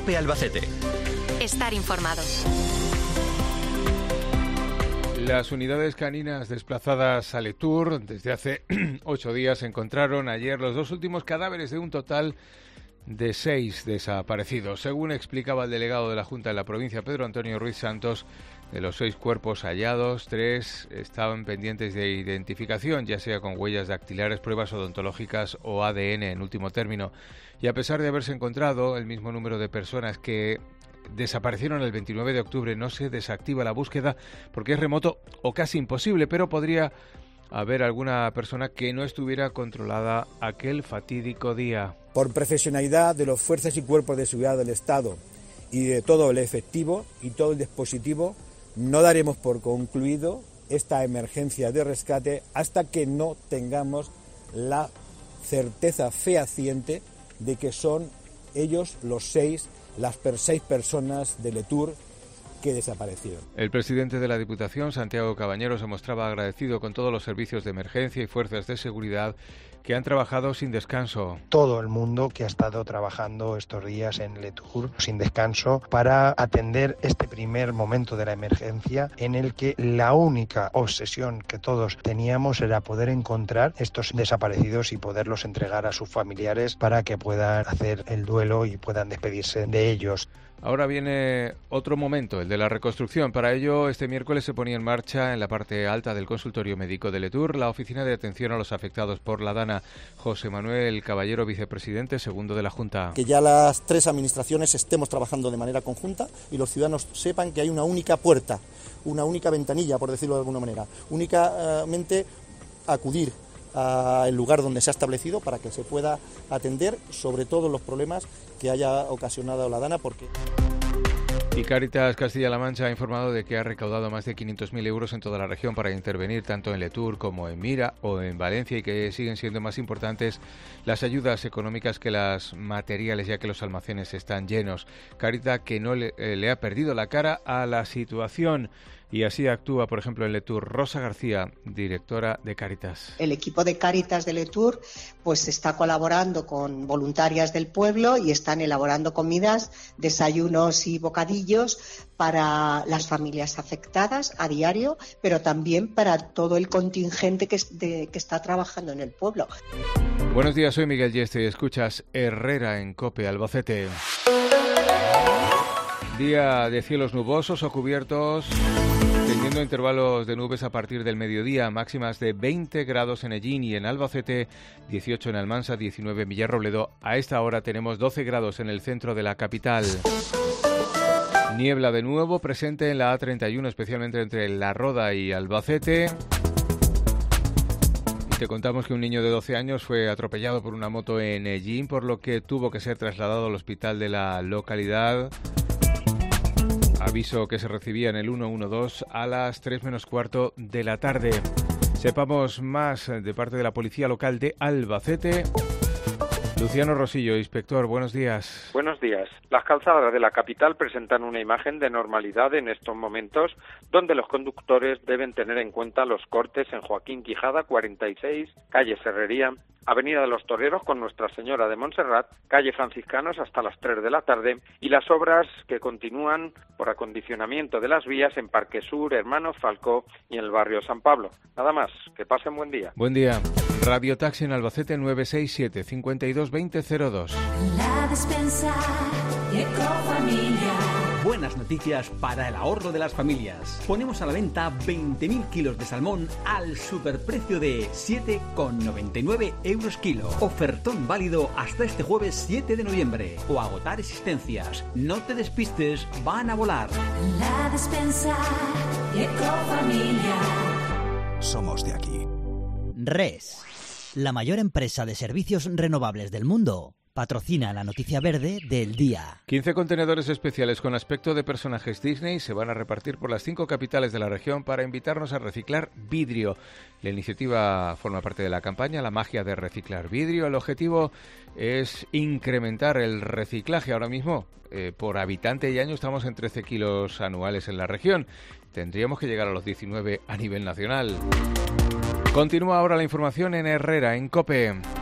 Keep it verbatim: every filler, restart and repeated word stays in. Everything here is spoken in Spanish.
COPE Albacete. Estar informado. Las unidades caninas desplazadas a Letur desde hace ocho días encontraron ayer los dos últimos cadáveres de un total de seis desaparecidos. Según explicaba el delegado de la Junta de la provincia, Pedro Antonio Ruiz Santos, de los seis cuerpos hallados, tres estaban pendientes de identificación, ya sea con huellas dactilares, pruebas odontológicas o A D N en último término. Y a pesar de haberse encontrado el mismo número de personas que desaparecieron el veintinueve de octubre, no se desactiva la búsqueda porque es remoto o casi imposible, pero podría haber alguna persona que no estuviera controlada aquel fatídico día. Por profesionalidad de los fuerzas y cuerpos de seguridad del Estado y de todo el efectivo y todo el dispositivo, no daremos por concluido esta emergencia de rescate hasta que no tengamos la certeza fehaciente de que son ellos los seis, las per seis personas de Letur que desaparecieron. El presidente de la Diputación, Santiago Cabañero, se mostraba agradecido con todos los servicios de emergencia y fuerzas de seguridad que han trabajado sin descanso. Todo el mundo que ha estado trabajando estos días en Letur sin descanso para atender este primer momento de la emergencia en el que la única obsesión que todos teníamos era poder encontrar estos desaparecidos y poderlos entregar a sus familiares para que puedan hacer el duelo y puedan despedirse de ellos. Ahora viene otro momento, el de la reconstrucción. Para ello, este miércoles se ponía en marcha en la parte alta del consultorio médico de Letur la oficina de atención a los afectados por la Dana. José Manuel Caballero, vicepresidente segundo de la Junta. Que ya las tres administraciones estemos trabajando de manera conjunta y los ciudadanos sepan que hay una única puerta, una única ventanilla, por decirlo de alguna manera, únicamente acudir al lugar donde se ha establecido para que se pueda atender sobre todo los problemas que haya ocasionado la Dana, porque... Y Cáritas Castilla-La Mancha ha informado de que ha recaudado más de quinientos mil euros en toda la región para intervenir tanto en Letur como en Mira o en Valencia, y que siguen siendo más importantes las ayudas económicas que las materiales, ya que los almacenes están llenos. Cáritas, que no le, eh, le ha perdido la cara a la situación. Y así actúa, por ejemplo, en Letur Rosa García, directora de Cáritas. El equipo de Cáritas de Letur pues está colaborando con voluntarias del pueblo y están elaborando comidas, desayunos y bocadillos para las familias afectadas a diario, pero también para todo el contingente que, de, que está trabajando en el pueblo. Buenos días, soy Miguel Yeste y escuchas Herrera en COPE Albacete. Día de cielos nubosos o cubiertos, teniendo intervalos de nubes a partir del mediodía, máximas de veinte grados en Ellín y en Albacete, dieciocho en Almansa, diecinueve en Villarrobledo. A esta hora tenemos doce grados en el centro de la capital. Niebla de nuevo, presente en la A treinta y uno, especialmente entre La Roda y Albacete. Y te contamos que un niño de doce años fue atropellado por una moto en Ellín, por lo que tuvo que ser trasladado al hospital de la localidad. Aviso que se recibía en el ciento doce a las tres menos cuarto de la tarde. Sepamos más de parte de la Policía Local de Albacete. Luciano Rosillo, inspector, buenos días. Buenos días. Las calzadas de la capital presentan una imagen de normalidad en estos momentos, donde los conductores deben tener en cuenta los cortes en Joaquín Quijada cuarenta y seis, calle Serrería, Avenida de los Toreros con Nuestra Señora de Montserrat, calle Franciscanos hasta las tres de la tarde, y las obras que continúan por acondicionamiento de las vías en Parque Sur, Hermanos Falcó y en el barrio San Pablo. Nada más, que pasen buen día. Buen día. Radio Taxi en Albacete nueve seis siete, cinco dos dos cero cero dos. La Despensa Ecofamilia. Buenas noticias para el ahorro de las familias. Ponemos a la venta veinte mil kilos de salmón al superprecio de siete con noventa y nueve euros kilo. Ofertón válido hasta este jueves siete de noviembre. O agotar existencias. No te despistes, van a volar. La Despensa Ecofamilia. Somos de aquí. RES, la mayor empresa de servicios renovables del mundo, patrocina la noticia verde del día. quince contenedores especiales con aspecto de personajes Disney se van a repartir por las cinco capitales de la región para invitarnos a reciclar vidrio. La iniciativa forma parte de la campaña La magia de reciclar vidrio. El objetivo es incrementar el reciclaje. Ahora mismo, eh, por habitante y año, estamos en trece kilos anuales en la región. Tendríamos que llegar a los diecinueve a nivel nacional. Continúa ahora la información en Herrera, en COPE.